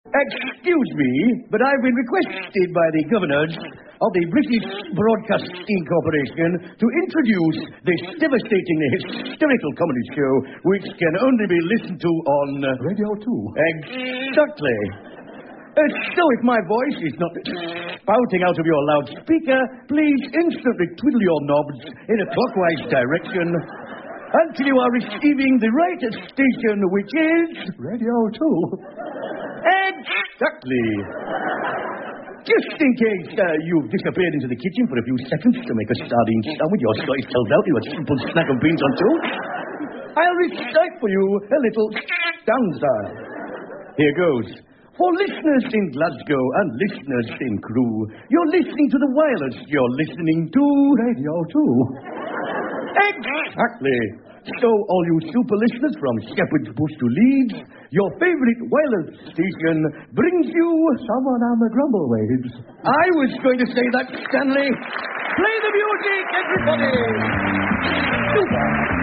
Excuse me, but I've been requested by the governors of the British Broadcasting Corporation to introduce this devastatingly hysterical comedy show, which can only be listened to on... Radio 2. Exactly. So if my voice is not spouting out of your loudspeaker, please instantly twiddle your knobs in a clockwise direction until you are receiving the right station, which is... Radio 2. Exactly. Just in case you've disappeared into the kitchen for a few seconds to make a sardine sandwich or slice yourself out into a simple snack of beans on toast, I'll recite for you a little stanza. Here goes. For listeners in Glasgow and listeners in Crewe, you're listening to the wireless. You're listening to... Radio 2. Exactly. So, all you super listeners from Shepherd's Bush to Leeds, your favourite wireless station brings you... Someone on the grumble waves. I was going to say that, Stanley. Play the music, everybody. Super.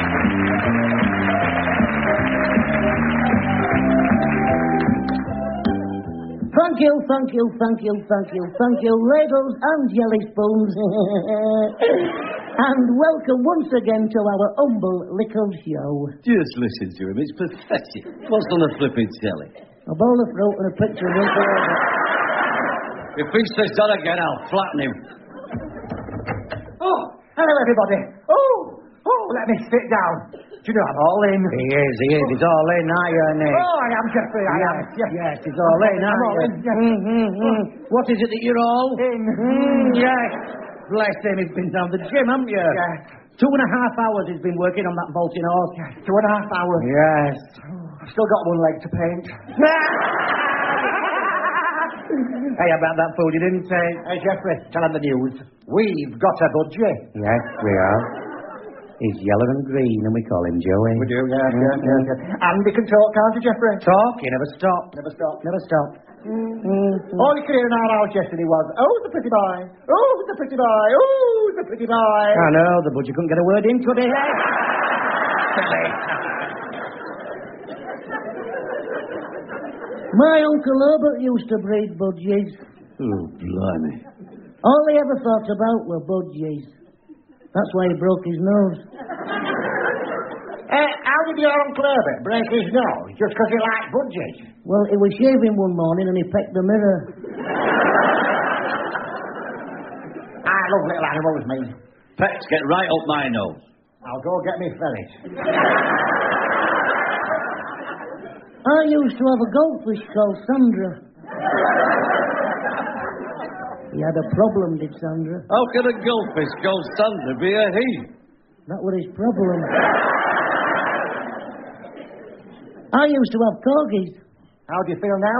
Thank you, ladles and jelly spoons. And welcome once again to our humble little show. Just listen to him, it's pathetic. What's on the flipping telly? A bowl of fruit and a picture of Uncle Robert. If he says that again, I'll flatten him. Oh, hello, everybody. Oh, let me sit down. Do you know I'm all in? He is. He's all in, aren't you, Nick? Oh, I am, Geoffrey, I am. Yes, he's all in, aren't you? What is it that you're all? In. Yes. Bless him, he's been down the gym, haven't you? Yes. 2.5 hours he's been working on that vaulting horse. Yes, 2.5 hours. Yes. I've still got one leg to paint. Hey, about that food you didn't say. Hey, Geoffrey, tell him the news. We've got a budgie. Yes, we are. He's yellow and green, and we call him Joey. We do, yes. And he can talk, can't you, Geoffrey? Talk? He never stopped. Never stop. Never stopped. All you could hear in our house yesterday was, oh, the pretty boy. Oh, the pretty boy. Oh, the pretty boy. I know, the budgie couldn't get a word in, could he? My Uncle Herbert used to breed budgies. Oh, blimey. All he ever thought about were budgies. That's why he broke his nose. How did your Uncle Herbert break his nose? Just because he liked budgies? Well, he was shaving one morning and he pecked the mirror. I love little animals, me. Pets, get right up my nose. I'll go get me ferret. I used to have a goldfish called Sandra. He had a problem, did Sandra. How can a goldfish called Sandra be a he? That was his problem. I used to have corgis. How do you feel now?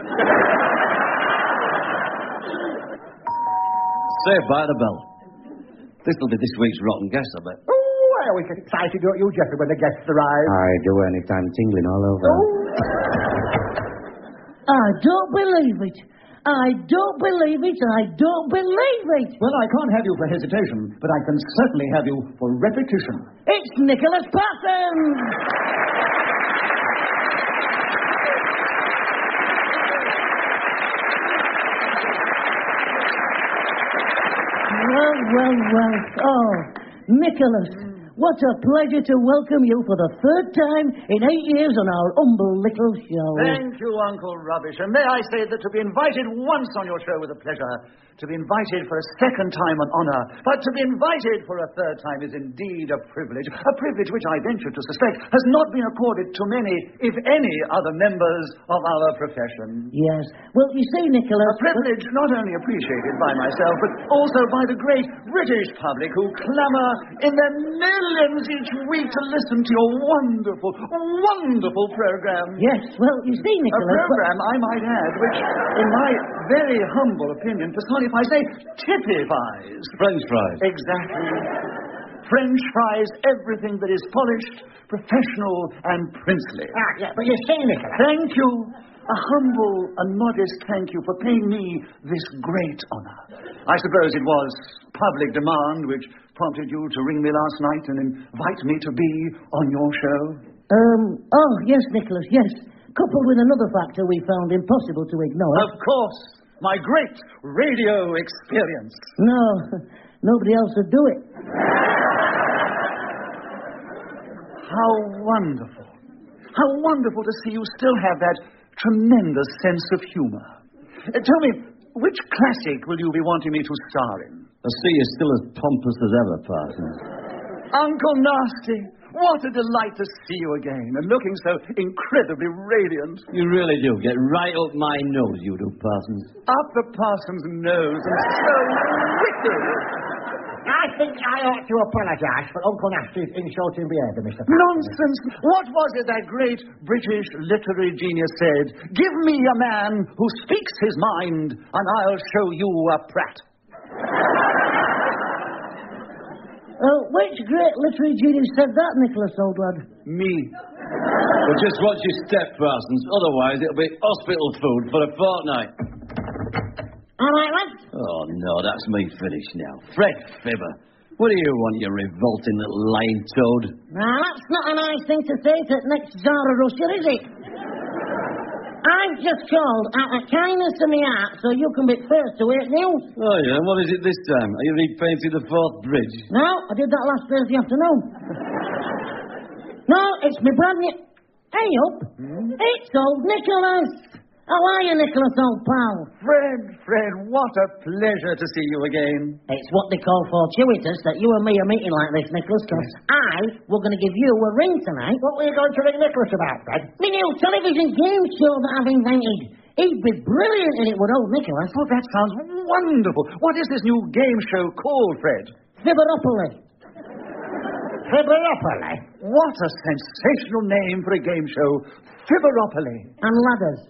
Saved by the bell. This'll be this week's rotten guess, I bet. Oh, I always get excited, don't you, Geoffrey, when the guests arrive? I do anytime, tingling all over. I don't believe it. I don't believe it. I don't believe it. Well, I can't have you for hesitation, but I can certainly have you for repetition. It's Nicholas Parsons. Well. Oh, Nicholas, what a pleasure to welcome you for the third time in 8 years on our humble little show. Thank you, Uncle Rubbish. And may I say that to be invited once on your show was a pleasure. To be invited for a second time an honour. But to be invited for a third time is indeed a privilege. A privilege which I venture to suspect has not been accorded to many, if any, other members of our profession. Yes. Well, you see, Nicholas... A privilege not only appreciated by myself, but also by the great British public who clamour in their millions each week to listen to your wonderful, wonderful programme. Yes, well, you see, A Nicholas... programme, I might add, which, in my very humble opinion, typifies. French fries. Exactly. French fries, everything that is polished, professional, and princely. But you see, Nicholas... Thank you. A humble and modest thank you for paying me this great honour. I suppose it was public demand which prompted you to ring me last night and invite me to be on your show? Oh, yes, Nicholas, yes. coupled with another factor we found impossible to ignore. Of course, my great radio experience. No, nobody else would do it. How wonderful. How wonderful to see you still have that tremendous sense of humor. Tell me, which classic will you be wanting me to star in? I see you're still as pompous as ever, Parsons. Uncle Nasty, what a delight to see you again, and looking so incredibly radiant. You really do get right up my nose, you do, Parsons. Up the parson's nose, and so wicked. I think I ought to apologise for Uncle Nasty's insulting behaviour, Mr. Parsons. Nonsense. What was it that great British literary genius said? Give me a man who speaks his mind, and I'll show you a prat. Which great literary genius said that, Nicholas, old lad? Me. But just watch your step, Parsons. Otherwise, it'll be hospital food for a fortnight. All right, lads. Oh, no, that's me finished now. Fred Fibber, what do you want, you revolting little lying toad? Now, that's not a nice thing to say to the next Zara Russia, is it? I've just called out of kindness to my heart so you can be first to hear news. Oh, yeah, and what is it this time? Are you repainting the Forth Bridge? No, I did that last Thursday afternoon. No, it's my brand new... Hey, up. It's old Nicholas. How are you, Nicholas, old pal? Fred, what a pleasure to see you again. It's what they call fortuitous that you and me are meeting like this, Nicholas, because we're going to give you a ring tonight. What were you going to ring Nicholas about, Fred? My new television game show that I've invented. He'd be brilliant in it with old Nicholas. Oh, that sounds wonderful. What is this new game show called, Fred? Fibberopoly. Fibberopoly? What a sensational name for a game show. Fibberopoly. And ladders.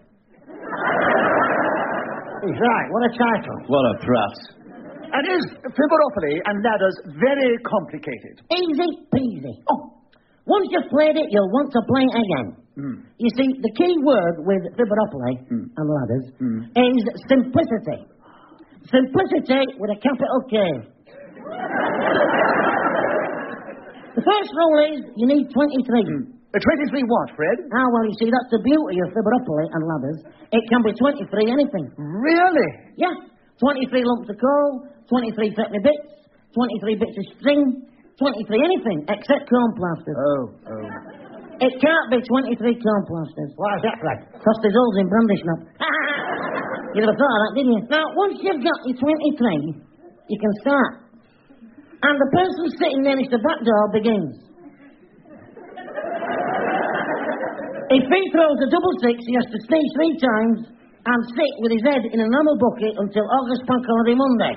He's right. What a title. What a prat. And is Fibberopoly and ladders very complicated? Easy peasy. Oh, once you've played it, you'll want to play it again. You see, the key word with Fibberopoly and ladders is simplicity. Simplicity with a capital K. The first rule is you need 23. 23 what, Fred? Well, you see, that's the beauty of Fibberopoly and ladders. It can be 23 anything. Really? Yeah. 23 lumps of coal, 23 threepenny bits, 23 bits of string, 23 anything, except corn plasters. Oh. It can't be 23 corn plasters. Why is that, Fred? Because there's holes in brandy snap. You never thought of that, didn't you? Now, once you've got your 23, you can start. And the person sitting nearest the back door begins. If he throws a double six, he has to sneeze 3 times and sit with his head in an enamel bucket until August Bank Holiday Monday.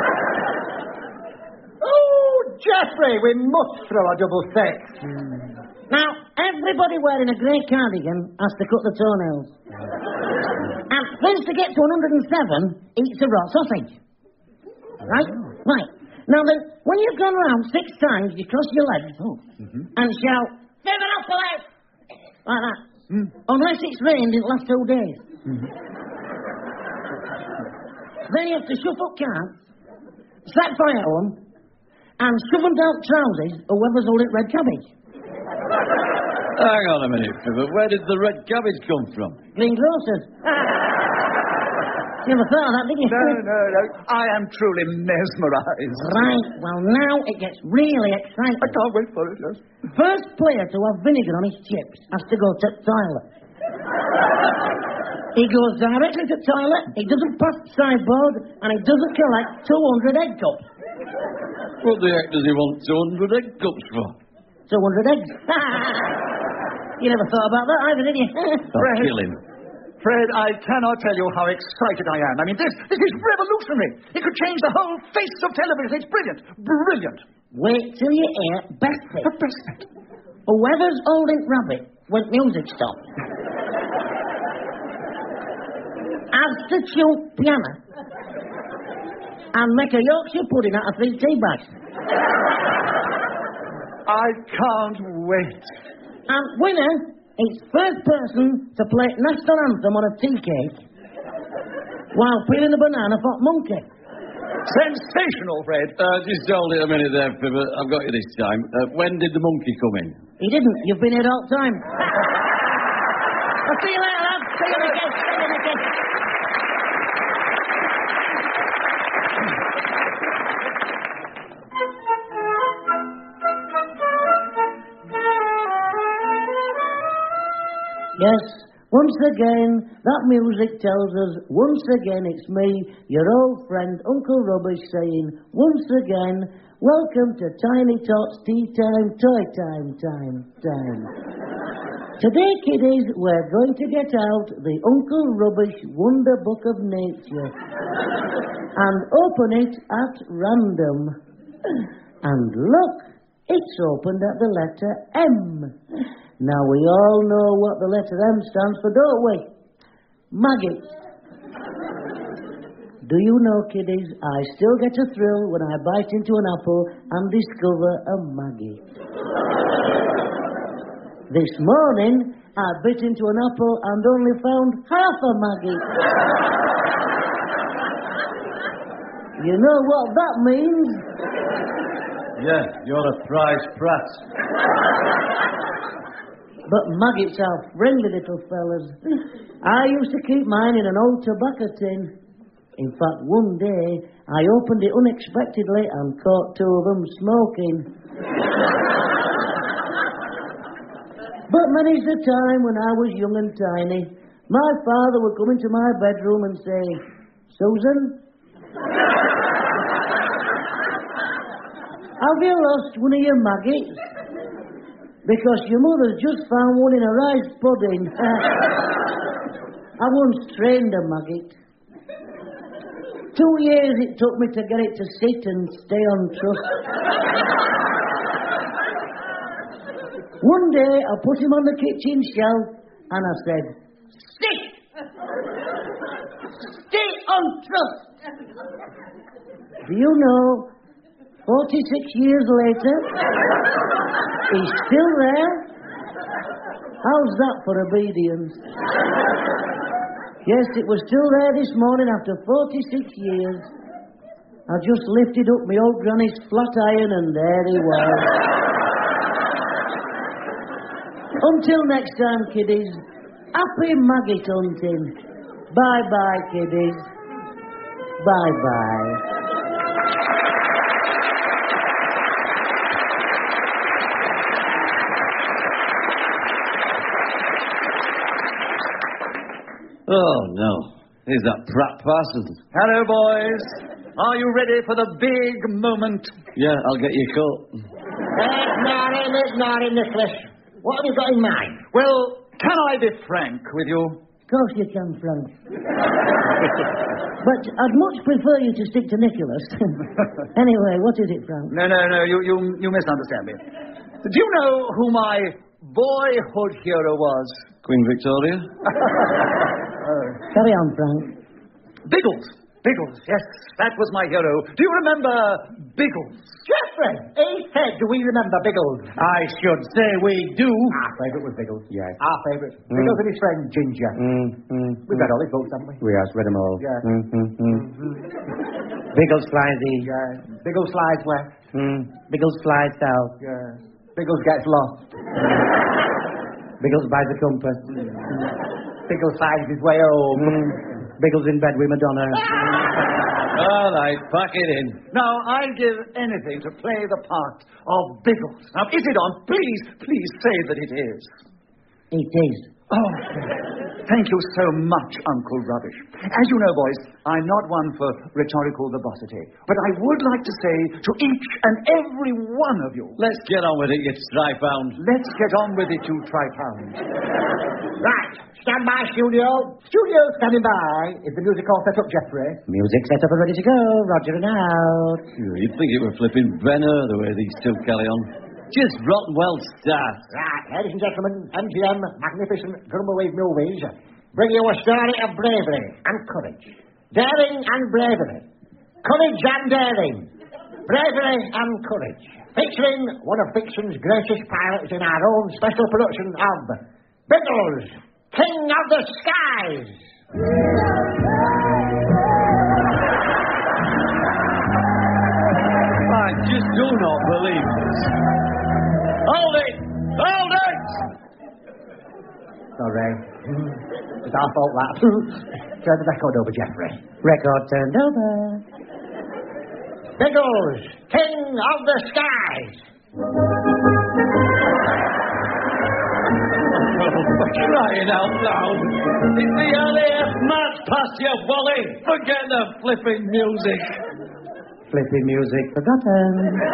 Oh, Geoffrey, we must throw a double six. Now, everybody wearing a grey cardigan has to cut the toenails. And first to get to 107, eats a raw sausage. Right? Right. Now then, when you've gone round 6 times, you cross your legs and shout, Fibberopoly! Like that. Unless it's rained in the last 2 days. Then you have to shuffle cards, set fire to them, and shove them down trousers whoever's holding red cabbage. Hang on a minute, Fibber. Where did the red cabbage come from? Green grocers. You never thought of that, did you? No. I am truly mesmerized. Right, well, now it gets really exciting. I can't wait for it, yes. First player to have vinegar on his chips has to go to the toilet. He goes directly to the toilet, he doesn't pass the sideboard, and he doesn't collect 200 egg cups. What the heck does he want 200 egg cups for? 200 eggs. You never thought about that either, did you? I'll kill him. Fred, I cannot tell you how excited I am. I mean, this is revolutionary. It could change the whole face of television. It's brilliant. Brilliant. Wait till you hear best bit. The best bit. Whoever's holding rabbit when music stops has to chew piano and make a Yorkshire pudding out of 3 tea bags. I can't wait. And winner, it's first person to play national anthem on a tea cake while peeling a banana for monkey. Sensational, Fred. Just hold it a minute there, Fibber. I've got you this time. When did the monkey come in? He didn't. You've been here all the time. See you later, love. See you again. See you again. Yes, once again, that music tells us, once again, it's me, your old friend, Uncle Rubbish, saying, once again, welcome to Tiny Tots Tea Time, Toy Time. Today, kiddies, we're going to get out the Uncle Rubbish Wonder Book of Nature and open it at random. And look, it's opened at the letter M. Now, we all know what the letter M stands for, don't we? Maggot. Do you know, kiddies, I still get a thrill when I bite into an apple and discover a maggot. This morning, I bit into an apple and only found half a maggot. You know what that means? Yeah, you're a prize prat. But maggots are friendly little fellas. I used to keep mine in an old tobacco tin. In fact, one day, I opened it unexpectedly and caught two of them smoking. But many's the time when I was young and tiny, my father would come into my bedroom and say, Susan, have you lost one of your maggots? Because your mother's just found one in a rice pudding. I once trained a maggot. 2 years it took me to get it to sit and stay on trust. One day I put him on the kitchen shelf and I said, sit! Stay on trust! Do you know, 46 years later, he's still there? How's that for obedience? Yes, it was still there this morning after 46 years. I just lifted up my old granny's flat iron and there he was. Until next time, kiddies, happy maggot hunting. Bye-bye, kiddies. Bye-bye. Oh, no. Here's that Pratt Parsons. Hello, boys. Are you ready for the big moment? Yeah, I'll get your coat. Ignore him, Nicholas. What have you got in mind? Well, can I be frank with you? Of course you can, Frank. But I'd much prefer you to stick to Nicholas. Anyway, what is it, Frank? No, you misunderstand me. Do you know who my boyhood hero was? Queen Victoria? Carry on, Frank. Biggles, yes, that was my hero. Do you remember Biggles? Geoffrey, he said, do we remember Biggles? I should say we do. Our favourite was Biggles. Yes. Our favourite. Biggles and his friend, Ginger. We've read all his books, haven't we? We have read them all. Yeah. Biggles flies east. Yeah. Biggles flies west. Biggles flies south. Yeah. Biggles gets lost. Biggles buys a compass. Biggles finds his way home. Biggles in bed with Madonna. All right, pack it in. Now, I'd give anything to play the part of Biggles. Now, is it on? Please say that it is. It is. Oh, thank you so much, Uncle Rubbish. As you know, boys, I'm not one for rhetorical verbosity, but I would like to say to each and every one of you... Let's get on with it, you tri-pound. Let's get on with it, you tri-pound. Right. Stand by, studio. Studio standing by. Is the music all set up, Geoffrey? Music set up and ready to go. Roger and out. You'd think it were flipping Brenner, the way these two carry on. Just rotten well staffed. Right, ladies and gentlemen, MGM, magnificent Drummerwave movies, bring you a story of bravery and courage. Daring and bravery. Courage and daring. Bravery and courage. Featuring one of fiction's greatest pirates in our own special production of Biggles, King of the Skies. I just do not believe this. Hold it! Hold it! Sorry. It's our fault, that. Turn the record over, Geoffrey. Record turned over. Biggles, king of the skies. Crying out loud. It's the LAF match past you, Wally. Forget the flipping music. Flipping music forgotten.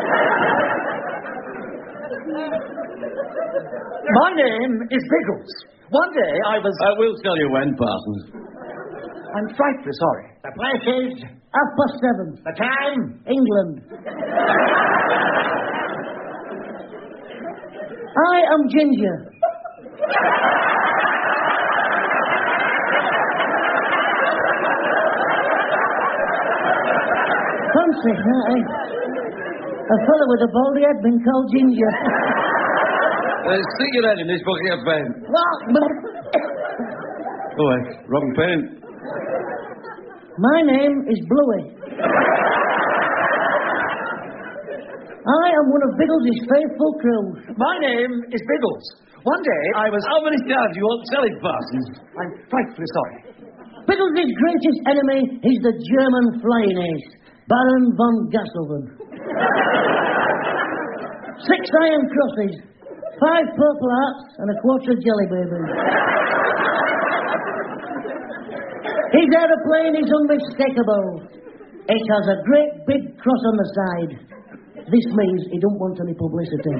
My name is Biggles. One day I was... I will tell you when, Parsons. I'm frightfully sorry. The place is 7:30. the time. England. I am Ginger. Fancy, eh? A fellow with a baldy head been called Ginger. Stick your head in this bucket of paint. What? Oh, wrong paint. My name is Bluey. I am one of Biggles' faithful crew. My name is Biggles. One day I was... How many times you won't tell it, Parsons? I'm frightfully sorry. Biggles' greatest enemy is the German flying ace, Baron von Gasselben. 6 iron crosses, 5 purple hearts, and a quarter of jelly babies. His aeroplane is unmistakable. It has a great big cross on the side. This means he don't want any publicity.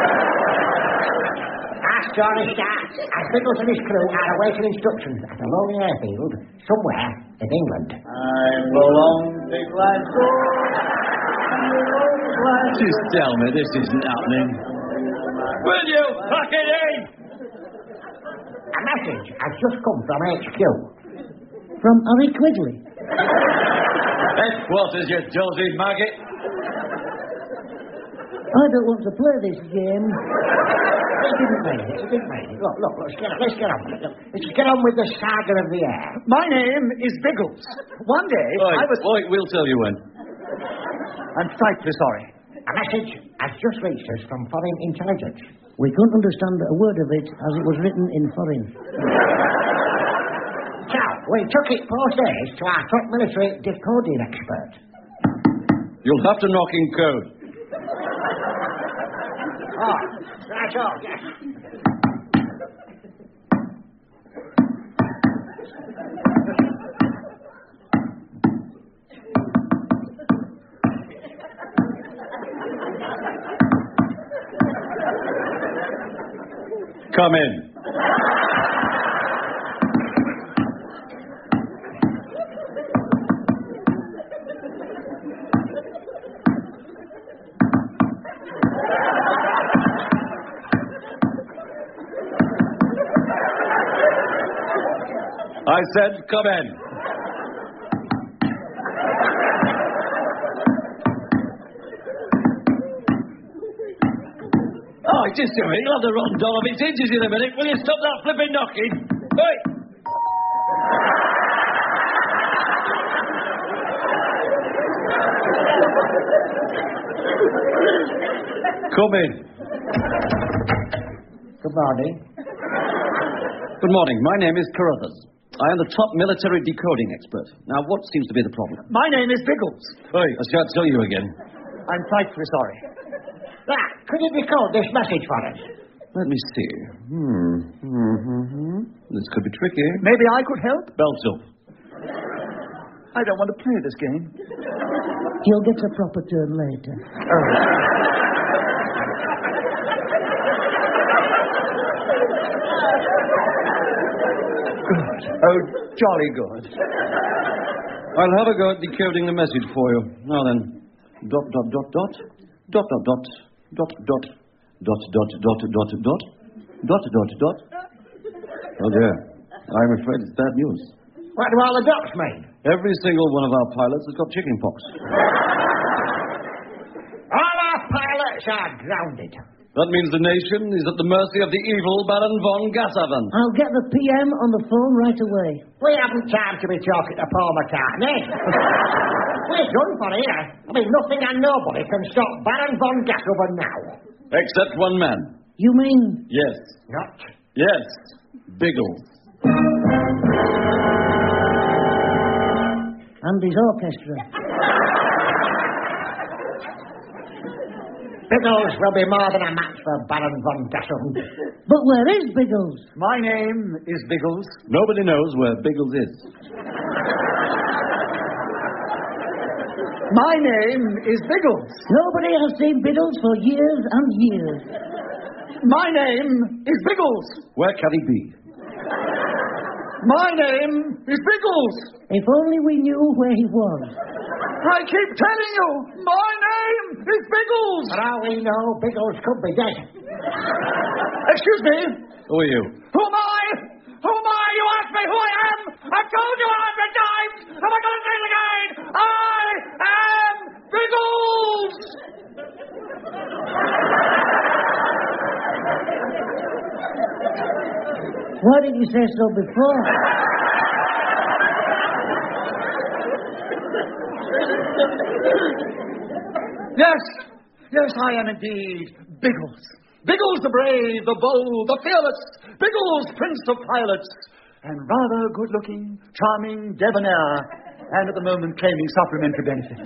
Our story starts as Biggles and his crew are awaiting instructions at a lonely airfield somewhere in England. I belong to Glasgow. Just tell me this isn't happening. Will you pack it in? A message has just come from HQ. From Harry Quigley. Headquarters, you dozy maggot. I don't want to play this game. He didn't mean it. Look, let's get on with it. Let's get on with the saga of the air. My name is Biggles. One day I was... We'll tell you when. I'm frightfully sorry. A message has just reached us from foreign intelligence. We couldn't understand a word of it as it was written in foreign. So, we took it post haste to our top military decoding expert. You'll have to knock in code. Oh, right on, yes. Come in. I said, come in. Oh, just do it. You'll have the rotten doll of its hinges in a minute. Will you stop that flipping knocking? Hey! Come in. Good morning. Good morning. My name is Carruthers. I am the top military decoding expert. Now, what seems to be the problem? My name is Biggles. Hey, I shan't tell you again. I'm frightfully sorry. Now, could you decode this message for us? Let me see. This could be tricky. Maybe I could help? Belts up. I don't want to play this game. You'll get a proper turn later. Good. Oh, jolly good. I'll have a go at decoding the message for you. Now then. Dot, dot, dot, dot. Dot, dot, dot. Dot, dot. Dot, dot, dot, dot, dot. Dot, dot, dot. Oh, dear. I'm afraid it's bad news. What do all the dots mean? Every single one of our pilots has got chicken pox. All our pilots are grounded. That means the nation is at the mercy of the evil Baron von Gasselben. I'll get the PM on the phone right away. We haven't time to be talking to Paul McCartney. We're done for here. I mean, nothing and nobody can stop Baron von Gasselben now. Except one man. You mean... Yes. Not. Yes. Biggles. And his orchestra. Biggles will be more than a match for Baron von Gassel. But where is Biggles? My name is Biggles. Nobody knows where Biggles is. My name is Biggles. Nobody has seen Biggles for years and years. My name is Biggles. Where can he be? My name is Biggles. If only we knew where he was. I keep telling you, my name is Biggles. For all we know, Biggles could be dead. Excuse me. Who are you? Who am I? Who am I? You asked me who I am. I've told you 100 times. Am I going to say it again? I am Biggles. Why didn't you say so before? Yes, I am indeed Biggles. Biggles the brave, the bold, the fearless. Biggles, Prince of Pilots. And rather good-looking, charming, debonair. And at the moment claiming supplementary benefits.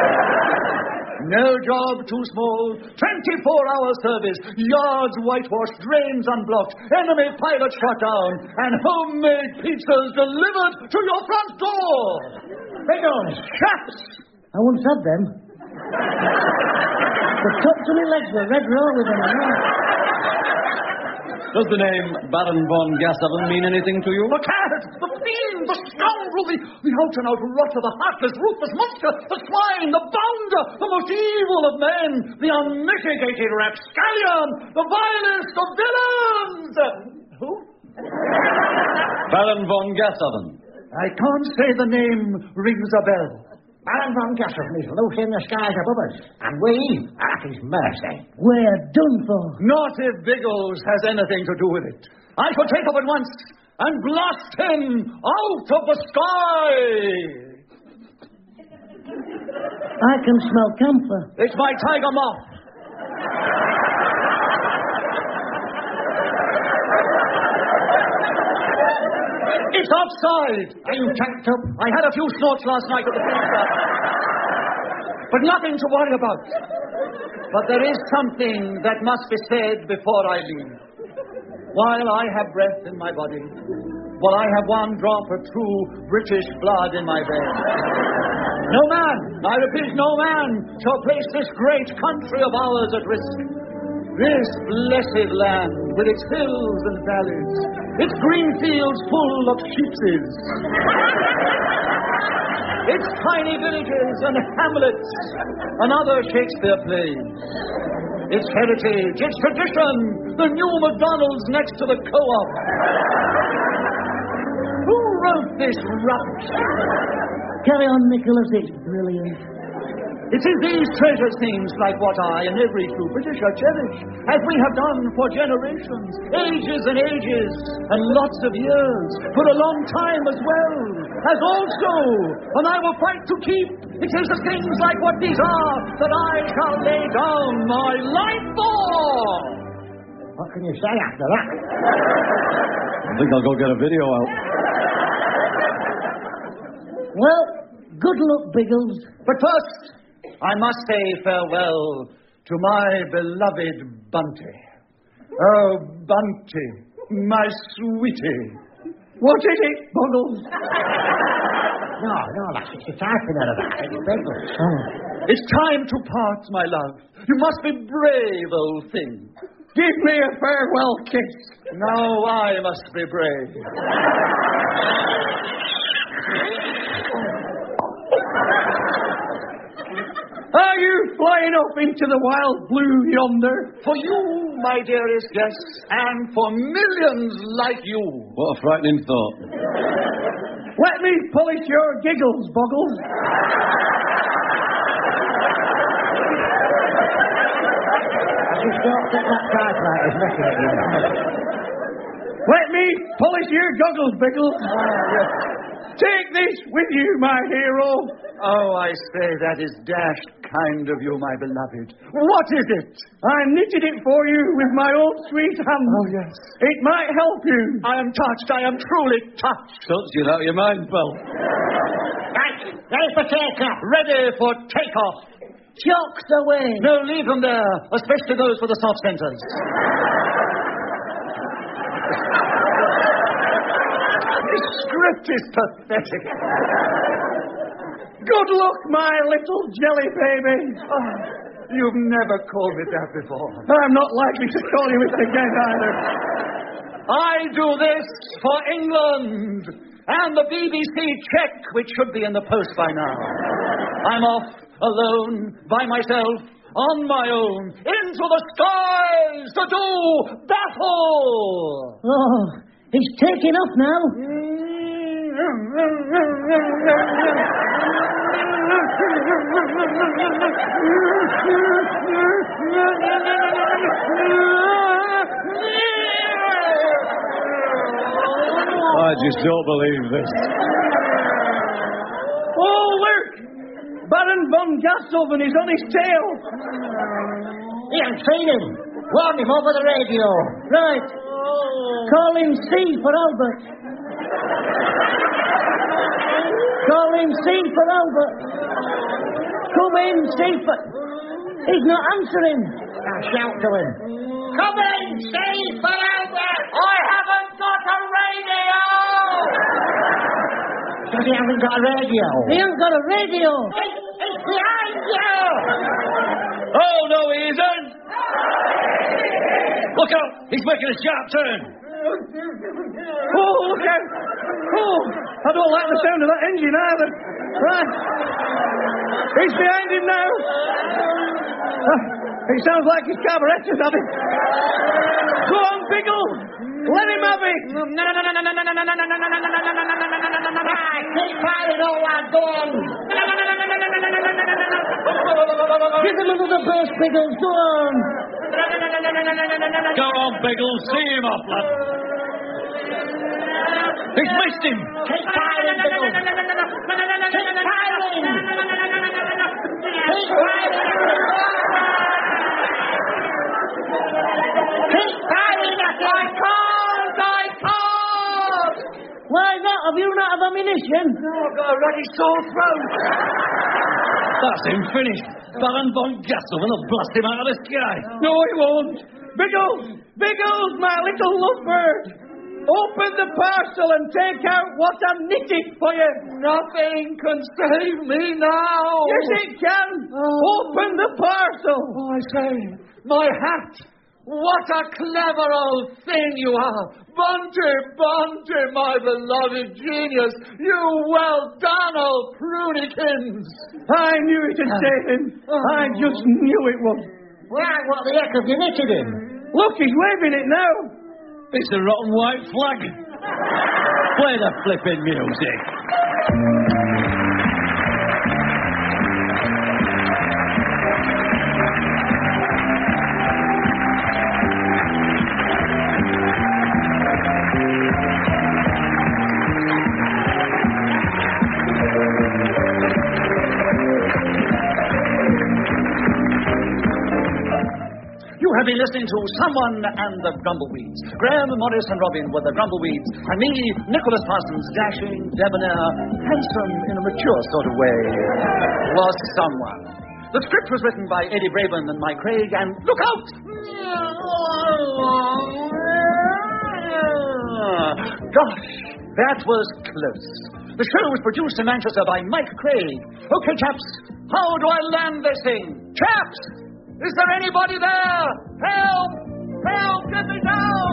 No job too small. 24-hour service. Yards whitewashed, drains unblocked. Enemy pilot shot down. And homemade pizzas delivered to your front door. Biggles! Chaps! I once had them. The top of my legs were red raw with them. Does the name Baron von Gassel mean anything to you? The cad, the fiend, the scoundrel, the out-and-out rotter, the heartless, ruthless monster, the swine, the bounder, the most evil of men, the unmitigated rapscallion, the vilest of villains! Who? Baron von Gassel. I can't say the name rings a bell. Baron von Gassel is loose in the skies above us, and we are at his mercy. We're done for. Not if Biggles has anything to do with it. I shall take up at once and blast him out of the sky. I can smell camphor. It's my tiger moth. It's outside. Are you tanked up? I had a few snorts last night at the pizza. But nothing to worry about. But there is something that must be said before I leave. While I have breath in my body, while I have one drop of true British blood in my veins, no man, I repeat, no man shall place this great country of ours at risk. This blessed land, with its hills and valleys, its green fields full of sheepses, its tiny villages and hamlets, and other Shakespeare plays, its heritage, its tradition, the new McDonald's next to the co-op. Who wrote this rubbish? Carry on, Nicholas, it's brilliant. It is these treasure things like what I and every true Britisher cherish, as we have done for generations, ages and ages, and lots of years, for a long time as well, as also, and I will fight to keep. It is the things like what these are that I shall lay down my life for. What can you say after that? I think I'll go get a video out. Well, good luck, Biggles. But first, I must say farewell to my beloved Bunty. Oh, Bunty, my sweetie. What is it, Buggles? No, lass, it's the typing of that. It's Biggles. Oh. It's time to part, my love. You must be brave, old thing. Give me a farewell kiss. Now I must be brave. Are you flying off into the wild blue yonder? For you, my dearest guest, and for millions like you. What a frightening thought. Let me polish your giggles, Buggles. I just don't think that typewriter's looking at you. Let me polish your goggles, Biggles. Take this with you, my hero. Oh, I say, that is dashed kind of you, my beloved. What is it? I knitted it for you with my own sweet hand. Oh, yes. It might help you. I am touched. I am truly touched. Touched you out of your mind, pal. Right, ready for take-off. Ready for takeoff. Choked away. No, leave them there, especially those for the soft centers. This script is pathetic. Good luck, my little jelly baby. Oh, you've never called me that before. I'm not likely to call you it again either. I do this for England and the BBC check, which should be in the post by now. I'm off, alone, by myself, on my own, into the skies to do battle! Oh, he's taking off now. I just don't believe this. Oh, look! Baron von Gastelven is on his tail. He ain't seen him. Warn him over the radio. Right. Call him C for Albert. Call him C for Albert. Come in, C for... He's not answering. Now shout to him. Come in, Steve, for Albert. I haven't got a radio. Because he hasn't got a radio. He ain't got a radio. It's behind you. Oh, no, he isn't. Look out. He's making a sharp turn. Oh, look out! Oh, I don't like the sound of that engine either. Right. He's behind him now. It sounds like his carburettor's had it. Go on, Biggle. Let him have it. Keep firing, all that. Go on. Give him another burst, Biggles. Go on. Go on, Biggles. See him off, lad. He's missed him. Keep firing, Biggles. Keep firing. Keep firing. Keep firing at him. I can't. Why not? Have you not have ammunition? No, I've got a ruddy sore throat. That's him finished. Baron von Gastelven will blast him out of the sky. No, he won't. Biggles! Biggles, my little lovebird! Open the parcel and take out what I've knitted for you. Nothing can save me now. Yes, it can. Open the parcel. Oh, I say, my hat. What a clever old thing you are. Bunty, Bunty, my beloved genius. You well done, old Prunikins. I knew it'd save him. I just knew it would. Well, what the heck have you knitted him? Look, he's waving it now. It's a rotten white flag. Play the flipping music. You have been listening to Someone and the Grumbleweeds. Graham, Morris and Robin were the Grumbleweeds, and me, Nicholas Parsons, dashing, debonair, handsome in a mature sort of way, was Someone. The script was written by Eddie Braben and Mike Craig, and look out! Gosh, that was close. The show was produced in Manchester by Mike Craig. Okay, chaps, how do I land this thing? Chaps! Is there anybody there? Help! Help! Get me down!